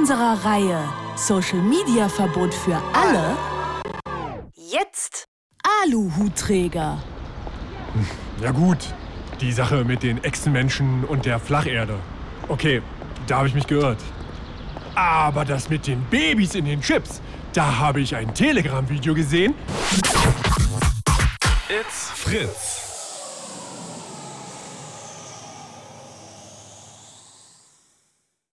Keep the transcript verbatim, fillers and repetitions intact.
unserer Reihe Social Media Verbot für alle jetzt Aluhutträger. Ja gut, die Sache mit den Echsenmenschen und der Flacherde. Okay, da habe ich mich geirrt. Aber das mit den Babys in den Chips, da habe ich ein Telegram-Video gesehen. It's Fritz.